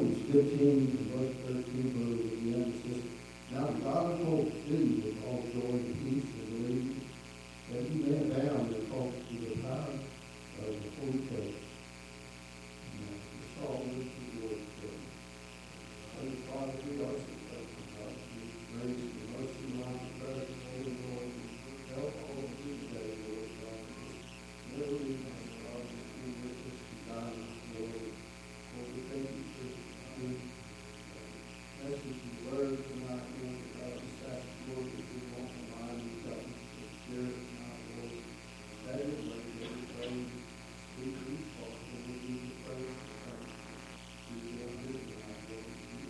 Romans 15 and verse 13, where again it says, now the God of hope fill you with all joy and peace and believing, that you may abound in hope through the power of the Holy Ghost. The psalm is the Lord. Holy Father, we are so thankful, God, for your grace and mercy, Lord, the presence of the Lord. Help all of you today, Lord God. Never leave us, God, just be with us and guide us, Lord. Lord, we thank you for your message and word tonight, Lord. God, just ask, Lord, that you won't remind me, God, the Spirit tonight, Lord. That is like every praise. Speak to each heart, Lord. We give you praise and thanks. We give you tonight, Lord.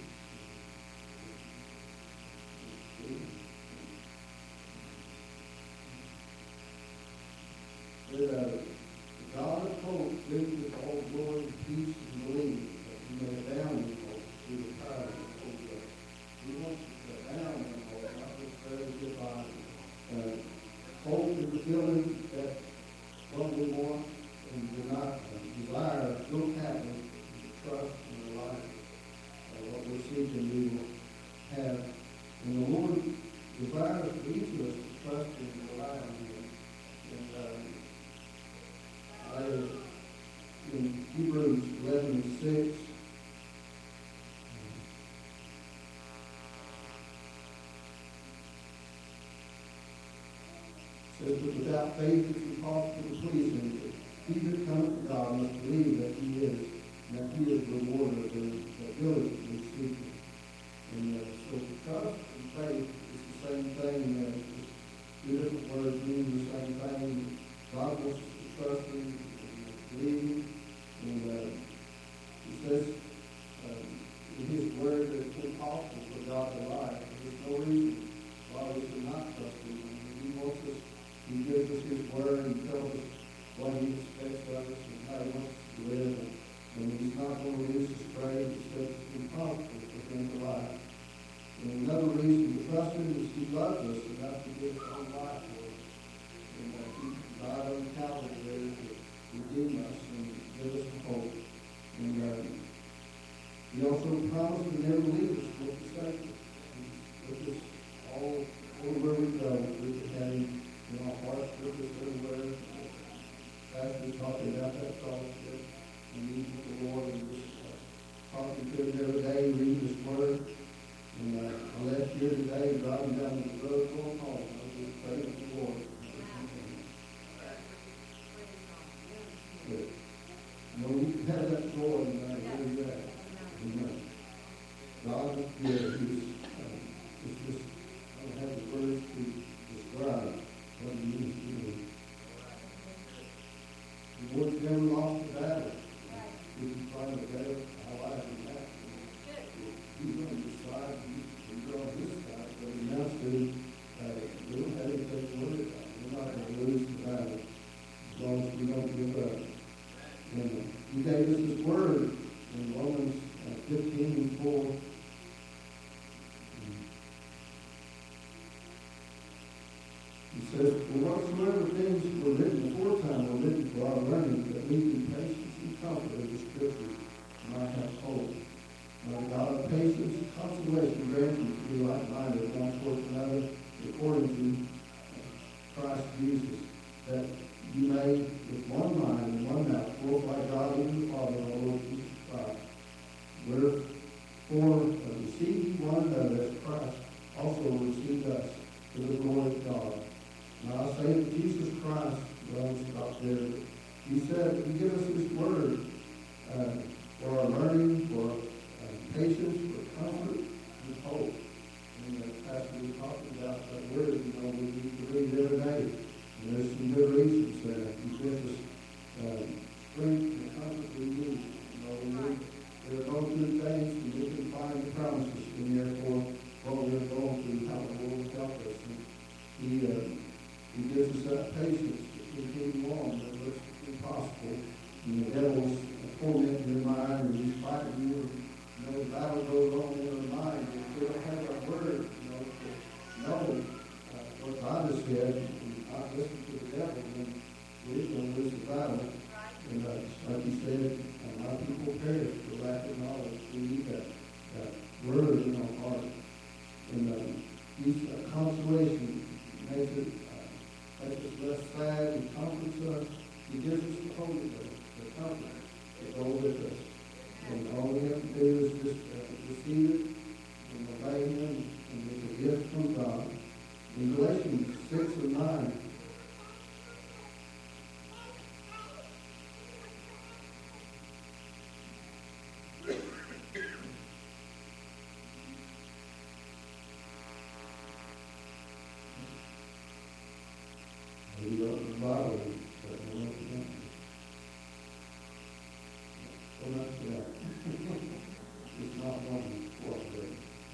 The God of hope lives with all glory and peace and belief, that you may abound in hope through the power of the Holy Ghost. He wants us to abound in hope, not just very good body. Hope is the feeling that what we want and do not desire, don't have it, trust in the life of what we're seeking, we will have. And the Lord desires for each of us to trust and rely on Him. And in Hebrews 11:6, says, but without faith it's impossible to please Him. He that cometh to God must believe that He is, and that He is the rewarder of them that diligently seek Him. And so trust and faith is the same thing. Two different words mean the same thing. God wants us to trust Him and believe Him. And He says in His Word that it's impossible for God to lie. There's no reason why we should not trust Him. He wants us, He gives us His Word and tells us what He expects of us and how He wants us to live. And He's not going to lead us astray. He says it's impossible for Him to lie. And another reason to trust Him is He loves us enough to give His own life for us. And He died on Calvary there to redeem us and give us hope. And He also promised to never leave us or forsake us. With us all everywhere we go, we can have Him in our hearts with us everywhere. Pastor's talking about that fellowship and meeting with the Lord and just talking to Him every day, reading His Word. And I left here today, driving down the road going home. I was just praying to the Lord. Good. You know, you can have that joy no matter where you're at. Amen. God is good. It's just, I don't have the words to describe what He means to me. The Lord's never lost the battle. We can find a better life than that. He's on your side, you're on His side, but He has to, we don't have anything to worry about. We're not going to lose the battle as long as we don't give up. And He gave us His Word in Romans 15:4. He says, for whatsoever things were written aforetime were written for our learning, that we through patience and comfort of the Scriptures might have hope. Now the God of patience and consolation grant you to be like-minded one towards another, according to Christ Jesus, that you may with one mind and one mouth glorify God and the Father of our Lord Jesus Christ. Wherefore receive ye one another as Christ also received us to the glory of God. Now I say that Jesus Christ, well, I'll stop there. He said, He give us His Word for our learning, for patience, for comfort, and hope. And the pastor was talking about that word, you know, we need to read every day. And there's some good reasons there. He gives us strength and comfort we need. You know, we're going through things, and we can find the promises in there for what we're going through, how the Lord will help us. And He gives us that patience to continue on, that it's impossible. And the devil's tormenting your mind, and he's fighting you. You know, the battle goes on in our mind. If we don't have our Word, you know, to know what God has said, and not listen to the devil, then we're going to lose the battle. And like He said, my people perish for lack of knowledge. We need that word in our heart. And these consolation makes us less sad and comforts us. He gives us the Holy Ghost, the comfort that go with us. And all we have to do is just receive it and obey Him, and it's a gift from God. In Galatians 6 and 9, maybe open the Bible, but I don't know. Well, not that. It's not one for it.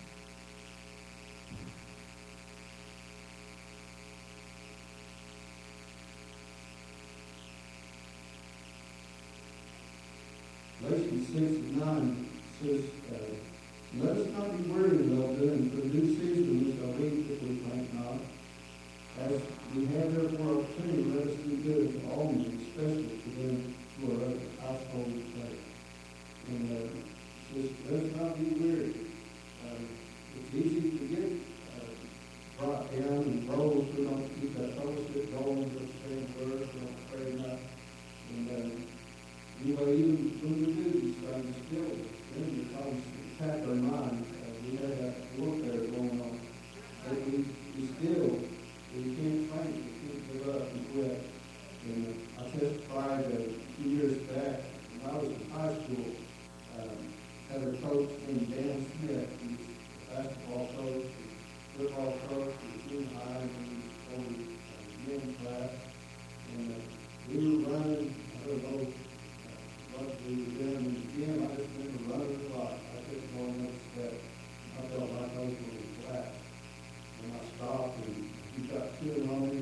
Galatians 6 and 9 says, let us not be weary of well doing, for due season we shall reap if we faint not. As we have therefore opportunity, let us do good to all men, especially to them who are of the household of faith. And it says, let us not be weary. It's easy to get brought down and rolled. We don't keep that fellowship going, but stay in word, we don't pray enough. And anyway, even when we do these things, still, the enemy comes to attack our mind. We have that warfare going on. But we still, we can't faint, we can't give up and quit. And I testified a few years back, when I was in high school, had a coach named Dan Smith. He was a basketball coach, football coach, junior high, and he was over men's class. And we were running, I don't know what we were doing in the gym. I just remember running a lot. I couldn't go next step. I felt like I was going to collapse. And I stopped, and he got chewing on me.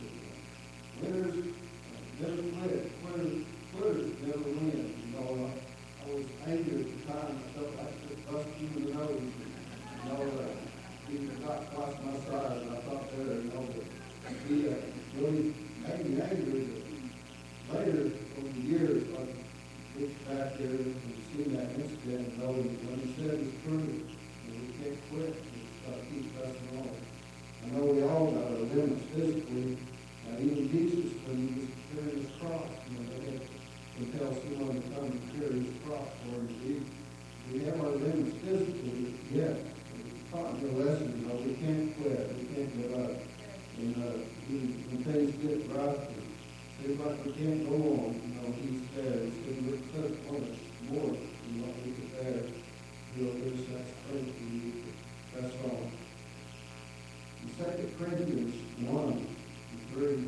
Winners never quit. Quitters never win. You know, I was angry at the time. I felt like I could bust you in the nose. You know, he got twice my size, and I thought better. You know, but he really made me angry. But later, over the years, I looked back there and seen that incident and know that when he said it's true, and we can't quit. We just got to keep pressing on. I know we all got our limits physically. Even Jesus, when he was carrying his cross, you know, they had to compel someone to come and carry his cross for him. We have our limits physically, yet it's taught me a lesson, you know, we can't quit, we can't give up. And when things get rough, and seems like we can't go on, you know, he's there. He's going to put on us more than what we could bear. He'll give us that strength we need to press on. In 2 Corinthians 1:3,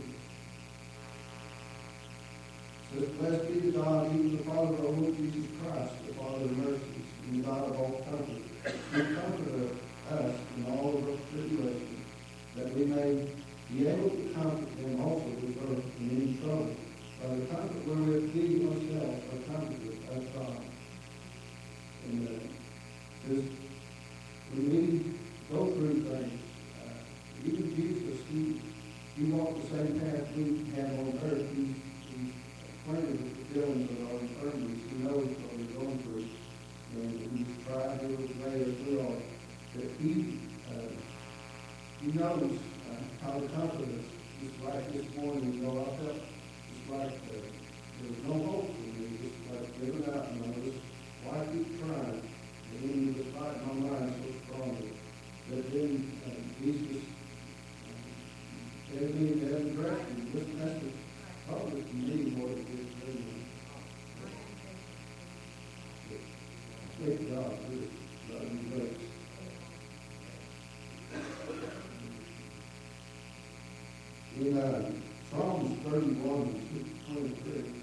says, blessed be the God, even the Father of our Lord Jesus Christ, the Father of mercies, and the God of all comfort, who comforteth us in all of our tribulation, that we may be able to comfort them also which are in any trouble, by the comfort wherewith we ourselves are comforted as God. And says, when we go through things, even Jesus, he walked the same path we have on earth. He's acquainted with the feelings of our infirmities. He knows what we're going through. And he's tried to obey as we are. But he knows how to comfort us. Just like this morning, you know, I felt just like there was no hope for me. Just like giving out, you know, just why keep trying? The enemy was fighting my mind so strongly. But then Jesus gave me that direction. This message probably to me more than it did to anyone. Thank God for His love and grace. In Psalms 31:23,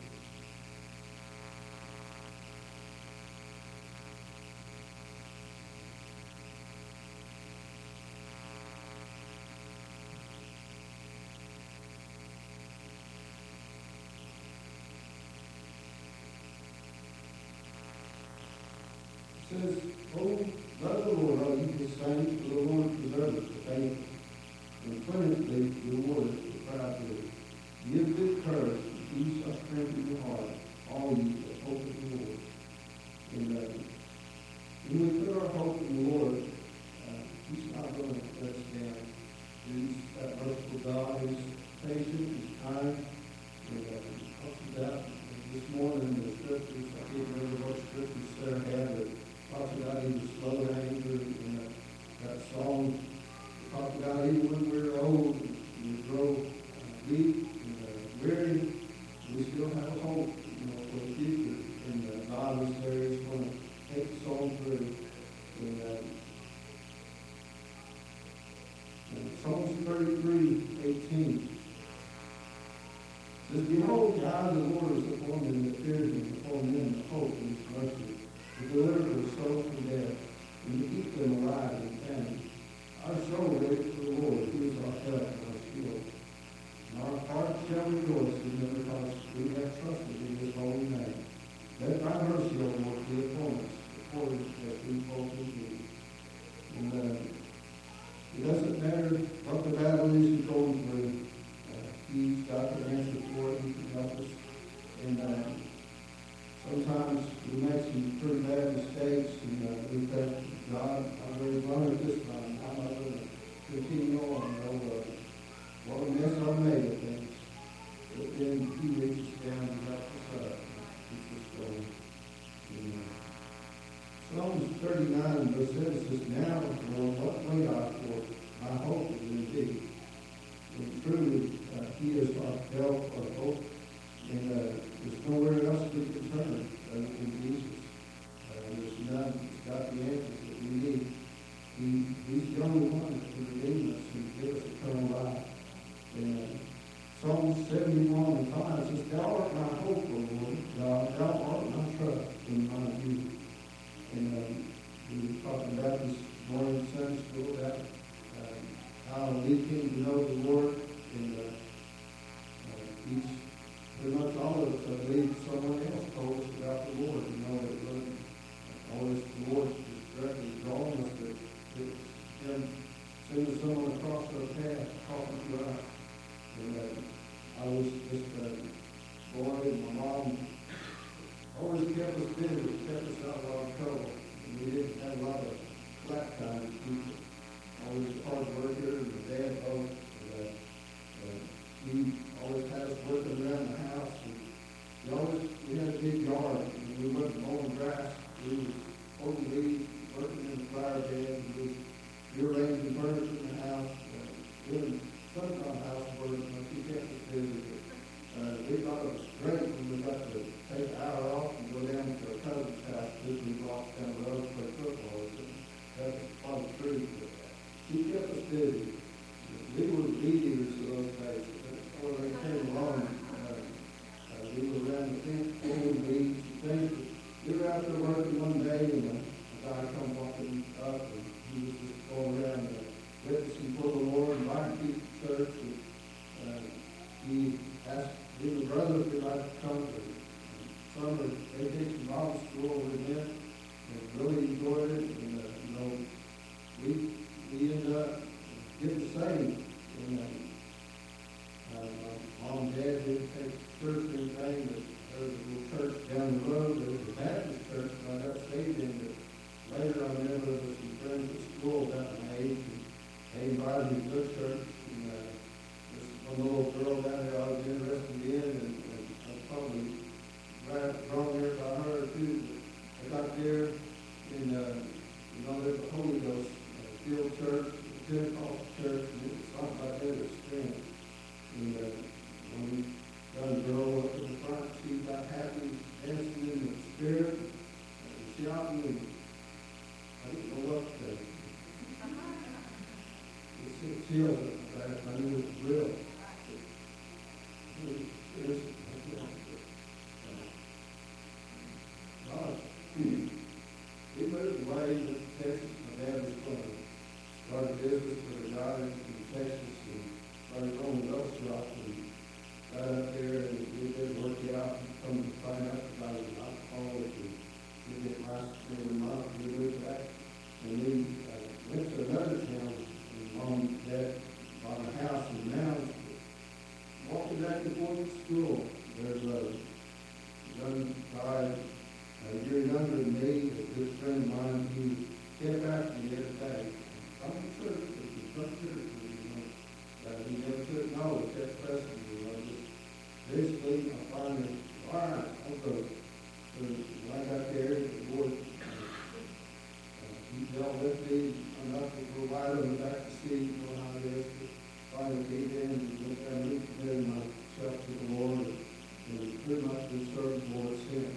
says, oh, love the Lord, all you his saints, for the Lord preserveth the faithful, and plentifully rewardeth the proud. Give good courage, and peace of strength in your heart, all you that hope in the Lord. And When we put our hope in the Lord, He's not going to let us down. He's that merciful God. He's patient. He's kind. And He talks about this morning the scriptures. I can't remember what scriptures Sarah had, but talks about He was slow to anger. And that song talks about even when we're old and we grow weak and weary, we still have a hope, for the future. And God is there. He's going to take us on through. And Psalms 33:18 says, "Behold, the eye of the Lord is upon them that fear Him, upon them that hope in His mercy, to deliver their soul from death, and to keep them alive in famine. Our soul waits for the Lord, He is our help and our shield. And our heart shall rejoice in Him, because we have trusted in His holy name. Let thy mercy, O Lord, be upon us, according as we hope in Thee." And it doesn't matter what the battle is you're going through. He's got the answer for it. He can help us. And sometimes we make some pretty bad mistakes, and we think, God, I've already learned this time. I'm not going to continue on. What a mess I've made of things. But then He reaches down and helps us up and keeps us going. Psalms 39 verse 7 says, "Now, Lord, what wait I for? My hope is in Thee." And truly, He is our help, our hope, and there's nowhere else we can turn other than Jesus. There's none that's got the answers that we need. He's the only one that can redeem us and give us eternal life. And Psalm 71:5 says, "Thou art my hope, O Lord, Thou art my trust in my youth." And we were talking about this morning in Sunday school about how we came to know the Lord, and He's pretty much all of us, I believe, someone else told us about the Lord. It wasn't always the Lord just directly drawing us, but it was Him sending someone across our path, talking to us. And I was just a boy, and my mom always kept us busy, kept us out of a lot of trouble. And we didn't have a lot of flat time as people. Always a hard worker, and my dad both. He always had us working around the house. And we had a big yard, and we wasn't mowing grass. We was holding leaves, working in the flower bed, and we rearranging furniture in the house, doing some kind of housework. He kept us busy. We thought it was great when we got to take an hour off and go down to our cousin's house, 2 blocks down the road, to play football. That was quite a treat. He kept us busy. We were weed eaters in those days. Before they came along, we were around the fence, pulling weeds and things. We were out there working one day, and a guy come walking up, and he was just going around witnessing for the Lord, inviting people to church. And he asked his brother if he'd like to come to summer vacation Bible school with him, and really enjoyed it. And we ended up getting saved. And my mom and dad didn't take church or anything, but there was a little church down the road. There was a Baptist church, and I got saved in it. Later, I remember there was some friends at school about my age, and they invited me to their church. And this one little girl down there I was interested in, and I was probably drawn there by her too. But I got there, and there's a Holy Ghost filled church, a Pentecostal church, and it was something like that experience. And when we got a girl up in the front, she got happy, dancing in the spirit, and shouting, and I didn't know what to say. It sent chills up my back. I knew it was real. God, we moved away to Texas. My dad was going to start a business for the guy in Texas, and started on the Gulf shop, and got up there, and we did work out, and come to find out that I was an alcoholic, and we get licensed every month, and we moved back. And we went to another town, and Mom and Dad bought a house in the mountains. Walking back and forth to school, there's a young guy, a year younger than me, a good friend of of mine, he kept asking me every day, "Come to church, if you come to church," he never took no, he kept pressing me, just basically, I finally, all right, I'll go. So when I got there, the Lord, he dealt with me enough to provide on the back to see, how it is. Finally gave in and went down and recommitted myself to the Lord, and pretty much been serving the Lord since.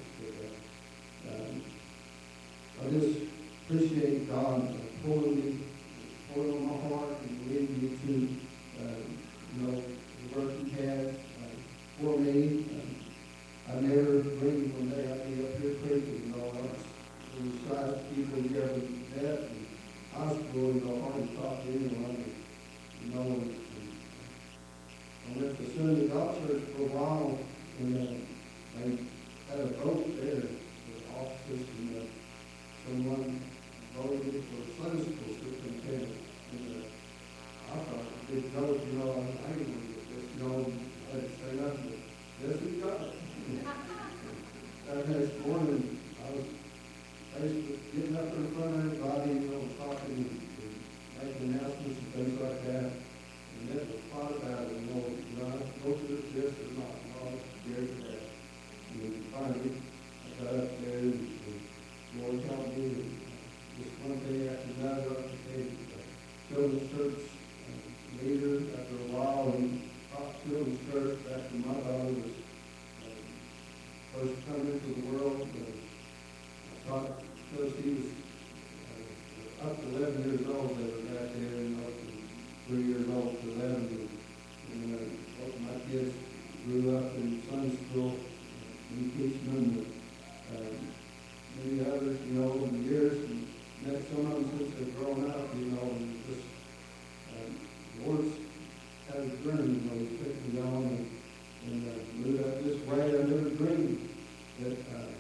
I just appreciate God pulling on my heart and leading me to, the work He has for me. I never dreamed one day I'd be up here preaching. I was besides people you ever met in high school, hardly talked to anyone. And I went to Sunday Church for a while, and they had a vote there for the offices, and someone voted for Sunday school superintendent. And I thought it was a big vote, I didn't want to get this, I didn't say nothing, but yes, we got it. That next morning, I was basically getting up in front of everybody, talking and making announcements and things like that. And then the thought about it, go to this or not, I was scared of that. And finally, I got up there and the Lord helped me, and just one thing after another, I became a children's church leader. After a while, and taught children's church after my daughter was first coming into the world. I taught because he was up to 11 years old. They were back there, up to 3 years old to 11. And both my kids grew up in Sunday school. Me teaching them, many others, over the years, and met some of them since they've grown up, and just the Lord's had a dream, He took me on and moved up this way. I never dreamed that,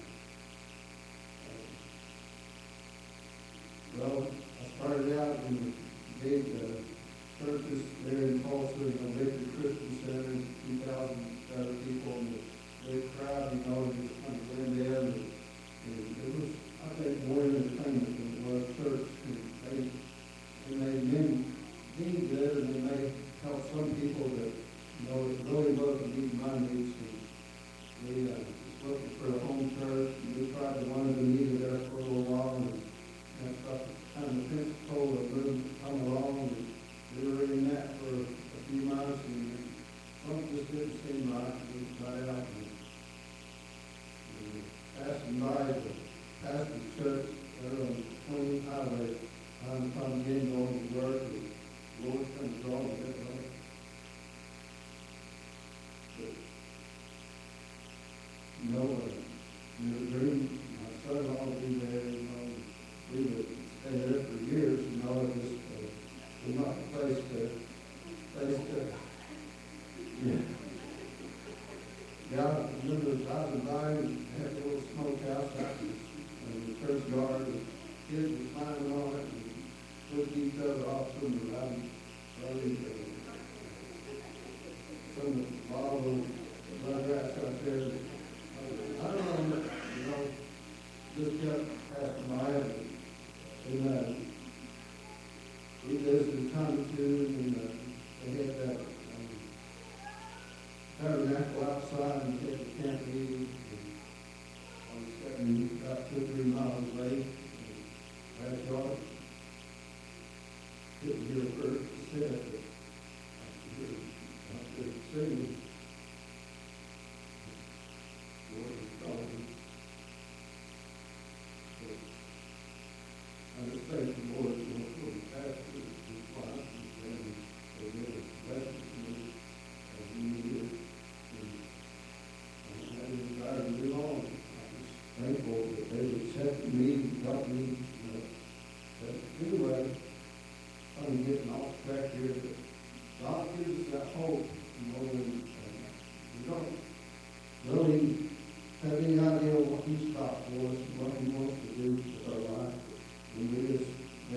I started out in big churches there in Tulsa, Victory Christian Center, 2,000 people, and the big crowd, just kind of blend in, and it was, I think, more entertainment than it was church. And they made me good, and they may help some people that, it really wasn't meeting my needs. And we was looking for a home church, and we tried to one of the needed there for a little while, and that's about the time the principal of moved to come along, and we were in that for a few months, and something just didn't seem right. We got out and passing by the pastor's church there on the 20th highway. I'm coming in going to work, and the Lord comes drawing me that way. Your dream, my son ought to be there, we would stay there for years, just was not the place to, yeah, I remember I was invited and had a little smokehouse out in the church yard, and kids were climbing on it and pushing each other off some of the some of the bottle blood rats out there. I don't know, just kept passing by it. And we visited Constitute, and they had that tabernacle outside, and they had the camp meeting. I was sitting about 2 or 3 miles away. And I thought, didn't hear a word said, but I could sing. Lord was calling. I just thank the Lord for the pastor, his wife, his family. They did a blessing to me as we needed. And I had a desire to do all. I'm just thankful that they accepted me and helped me. But anyway, I'm getting off track here, but God gives us that hope, and we don't really have any idea what He's got for us and what He wants to do with our life. And we just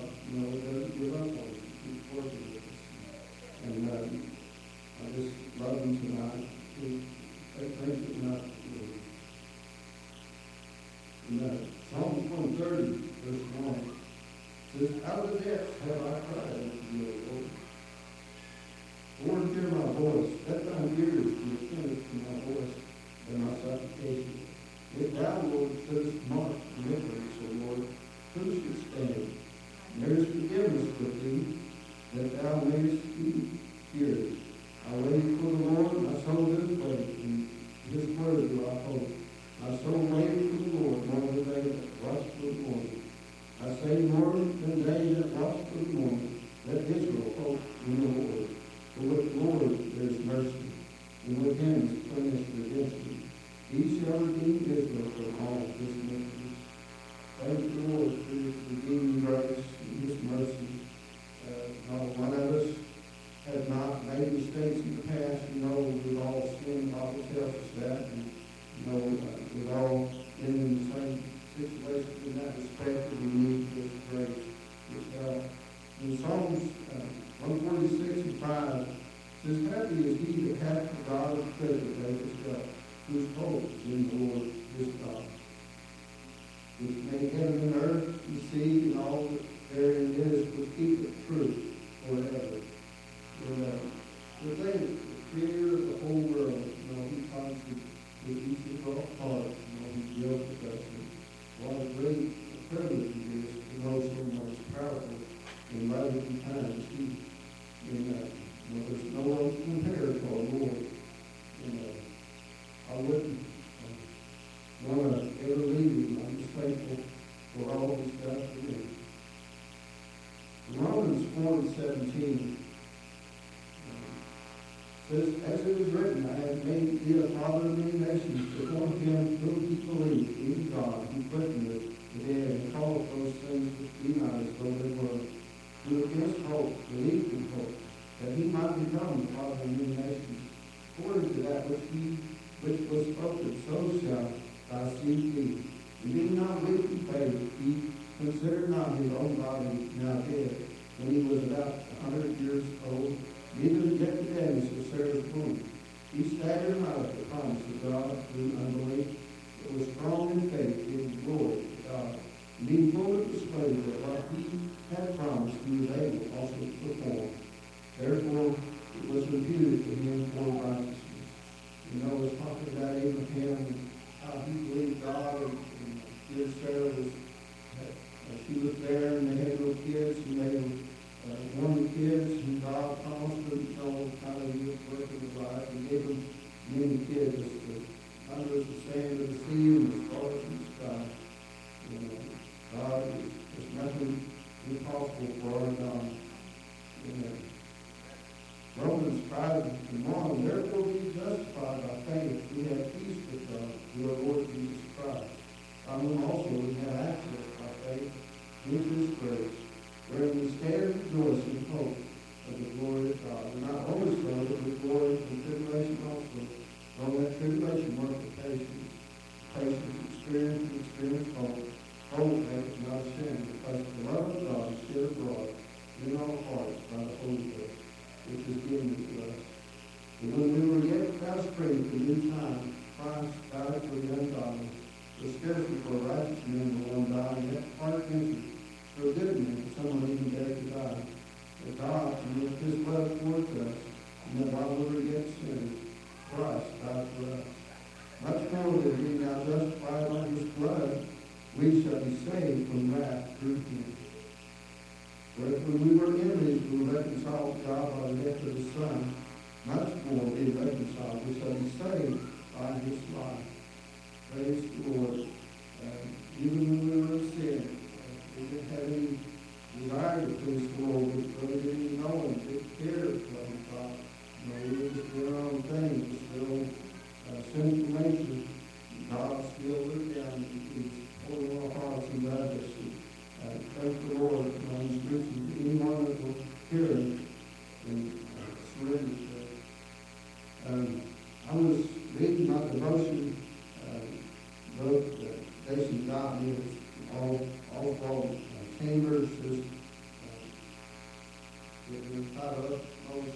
it doesn't give up on us. It keeps working with us. And I just love him tonight. Thank you tonight. And Psalm 130, verse 1 says, out of the depths have I cried unto thee, O Lord. Lord, hear my voice. Let thine ears be attentive to my voice and my supplication. If thou, Lord, shouldest mark iniquities, O Lord, who should stand? There is forgiveness with thee, that thou mayest be feared. I wait for the Lord, my soul does wait, and his word do I hope. My soul waits for the Lord more than they that watch for the morning. I say more than they that watch for the morning. Let Israel hope in the Lord. For with the Lord there is mercy, and with him is plenteous redemption. He shall redeem Israel from all his iniquities. Thank the Lord for his redeeming grace and his mercy. Not one of us have not made mistakes in the past. We've all sinned. The Bible tells us that. And, we've all been in the same situation in that respect that we need his grace, his help. In Psalms 146 and 5 says, happy is he that hath the God of treasure as his help, whose hope is in the Lord his God. Which made heaven and earth, the sea, and all that therein is, would keep it true forever. The thing, the creator of the whole world, he constantly with each of our hearts, he deals with us. And what a great privilege it is to know someone as powerful and loving and kind as he. And there's no one to compare to our Lord. And I wouldn't want to ever leave him. I'm just thankful for all he's done for me. Romans 4:17 says, as it is written, I have made thee a father of many nations, before him whom he believed, even God, who quickened the dead, and called those things which be not as though they were, who against hope believed in hope, that he might become the father of many nations, according to that which was spoken, so shall thy seed be. And being not weak in faith, he considered not his own body now dead, when he was about 100 years old, neither rejected Amos of Sarah's womb. He staggered not at the promise of God through unbelief, but was strong in faith, giving glory to God, and being fully persuaded that what he had promised he was able also to perform. Therefore it was imputed to him for righteousness. It's talking about Abraham and how he believed God, and dear Sarah she was there, and they had little kids, and they were one of the kids, and God promised them, kind of the work of his life, and gave them many kids, under the sand of the sea and the stars in the sky. God, there's nothing impossible for our God. Romans 5:1, therefore be justified by faith, we have peace with God through our Lord Jesus Christ, on whom also we have access by faith into his grace, wherein we stand and rejoice in hope of the glory of God. And not only so, but with glory and tribulation also. Though that tribulation work with patience, experience, and experience hope. Hope makes not ashamed, because the love of God is shed abroad in our hearts by the Holy Ghost, which is given to us. And when we were yet without strength in due time, Christ died for the ungodly. For scarcely for a righteous man will one die, yet hard answer for a good man, someone even dare to die. But God, with his love towards us, and that while we were yet sinners, Christ died for us. Much more than being now justified by his blood, we shall be saved from wrath through him. For if when we were enemies, we were reconciled to God by the death of his Son, much more being reconciled, we shall be saved by his life. Praise the Lord. Even when we were in sin, we didn't have any desire to please the Lord. We really didn't even know him, didn't care what he thought. We were just doing our own thing, just still sinful nature. God still lived down. He's holding our hearts and loved us. Thank the Lord. He's reaching to anyone that will hear him and surrender to him. I was reading my devotion, wrote Jason got me, all Chambers, title up most,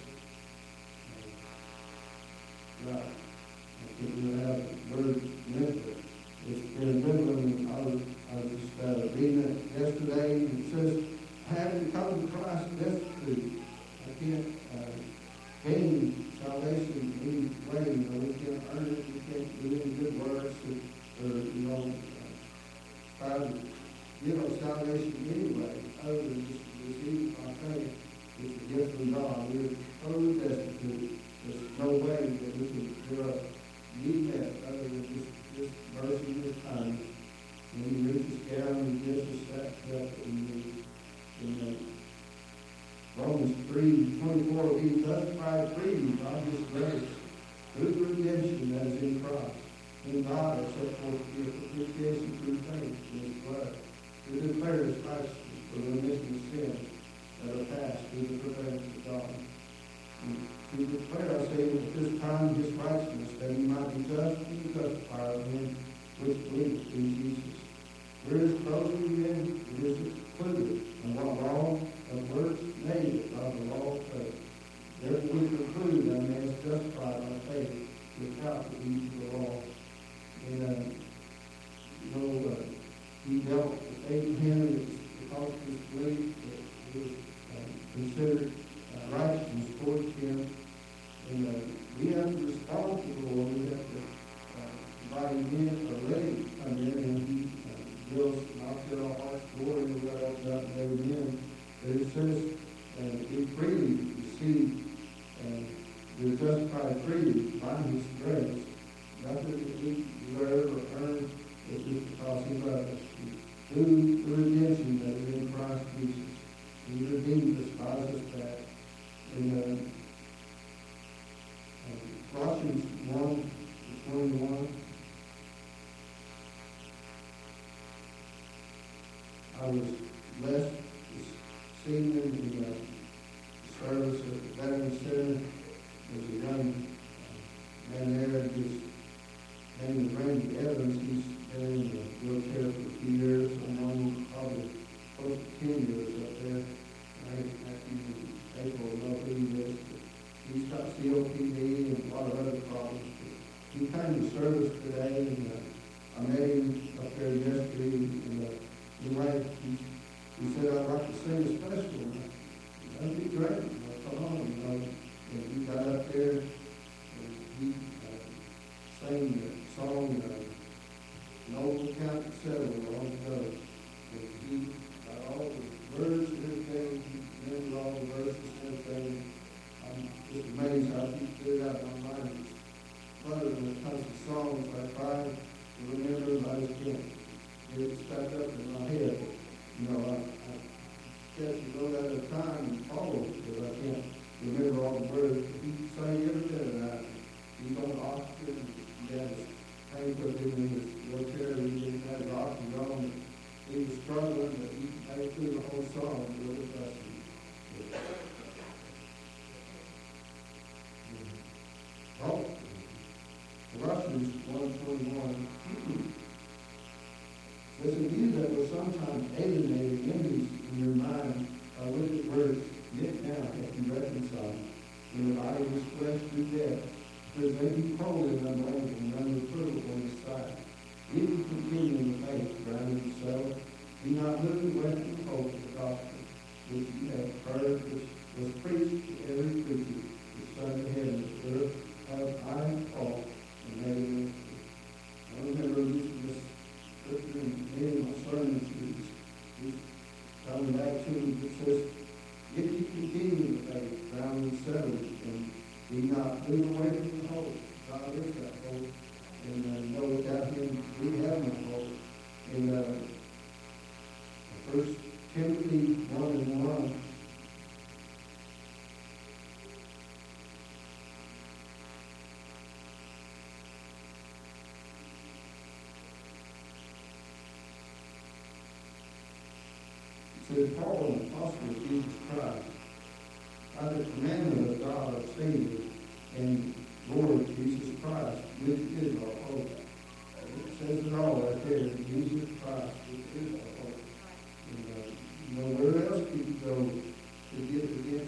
right. I think we'll have the word mentor. It's been good. I was just reading it yesterday, and it says, having come to Christ destitute, I can't gain salvation any way. We can't earn it. We can't do any good works or try to give us salvation anyway, other than just receive it by faith. It's a gift from God. We're totally destitute. There's no way that we can do a need met other than just mercy and His kindness. And He reaches down and gives us that help that we need. In Romans 3:24, He justified freely by His grace through the redemption that is in Christ. In God has set forth to be a propitiation through faith in His blood. To declare His righteousness for the remission of sins that are passed through the forbearance of God. And to declare, I say, at this time His righteousness, that He might be just and the justifier of him which believeth in Jesus. Where is closing then? It is included in what law of works made by the law of faith. Therefore we conclude that a man is justified by faith without the deeds of the law. And he dealt with Abraham because of his belief that it was considered righteousness towards him. And we have to respond to the Lord. We have to invite Him in, or let Him come in, and He wills knock at our heart's door, and we let open up and let Him in. But it says, we freely receive, we're justified freely by His grace. Nothing that we deserve or earn. It's just because He loved us. Through the redemption that is in Christ Jesus. He redeemed us, buys us back. In Colossians 1:21, I was blessed this evening in the service at the Veterans Center. There's a young man there, his name is Randy Evans. He's been in the wheelchair for a few years, and probably close to 10 years up there. April will know who he is. He's got COPD and a lot of other problems. He came to service today, and I met him up there yesterday, and he said, I'd like to sing a special. That'd be great. Come on, And he got up there, and he sang the song, Noble County Settled long ago. And he got all the words and everything. He remembered all the verses and everything. I'm just amazed how he did it out of my mind. But when it comes to songs, I try to remember, but I just can't get it stuck up in my head. I catch it one at a time and follow it, because I can't remember all the words. He sang every bit of that. He's on oxygen. He had his pain put in his wheelchair. He didn't have his oxygen on. He was struggling, but he made through the whole song. It was blessing. Colossians 1:21 says, "And you that were sometimes alienated enemies in your mind by wicked words, yet now have you reconciled in the body of His flesh through death, that they be holy and unblameable and unreprovable in His sight. If you continue in the faith, grounded yourself, do not move away from the hope of the gospel, which you have heard, which was preached to every creature, the Son of heaven, the earth of iron fault, and made it. I remember using this scripture in many of my sermons. He's coming back to me. It says, if you continue in the faith, grounded and settled, and do not move away from the hope. God is that hope. And know without Him, we have no hope. In 1 Timothy 1:1, it says, Paul, an apostle of Jesus Christ, by the commandment of God our Savior and Lord Jesus Christ, which is our hope. It says it all right there, Jesus Christ, which is our hope. And where else could you go to get redemption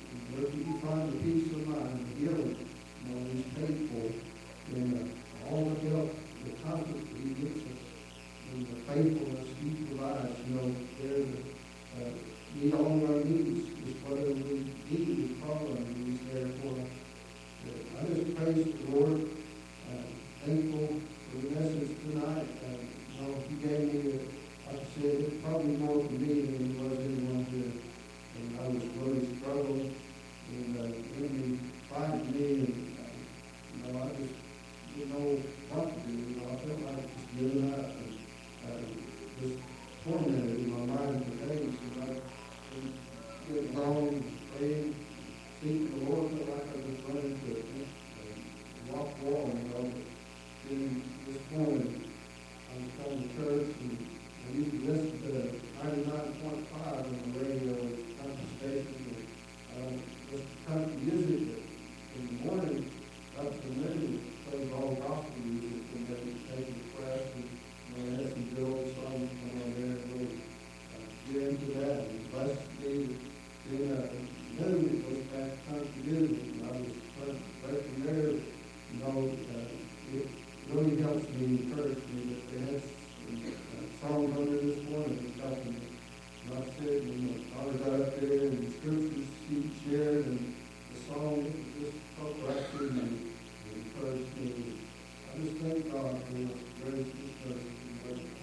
where you find the peace of mind, the healing, He's faithful in all the help, the comfort He gives us, and the faithfulness He provides. There meet all of our needs, just whatever we need, we call on Him, He's there for us. I just praise the Lord, thankful for the message tonight. He gave me, like I said, it's probably more for me than it was anyone here. And I was really struggling, and the enemy fighting me, and I just didn't know what to do. I felt like just giving up and just tormented in my mind for days. And I was getting along, praying, seeking the Lord, felt like I was running to a rock wall, But then this morning, I was coming to church, and I used to listen to 99.5 on the radio, country station, and just country music. In the morning, up to noon, it plays all gospel music, and then it takes the press, and I had some good old songs come on there, and really get into that, and blessed me. Then noon, it goes back to country music, and I was right from there, it really helps me, encourage me, that they had songs on there this morning that helped me. And I said, I was out up there, and the scriptures he shared, and the song, it just felt right through me and encouraged me. I just thank God for the grace of His mercy.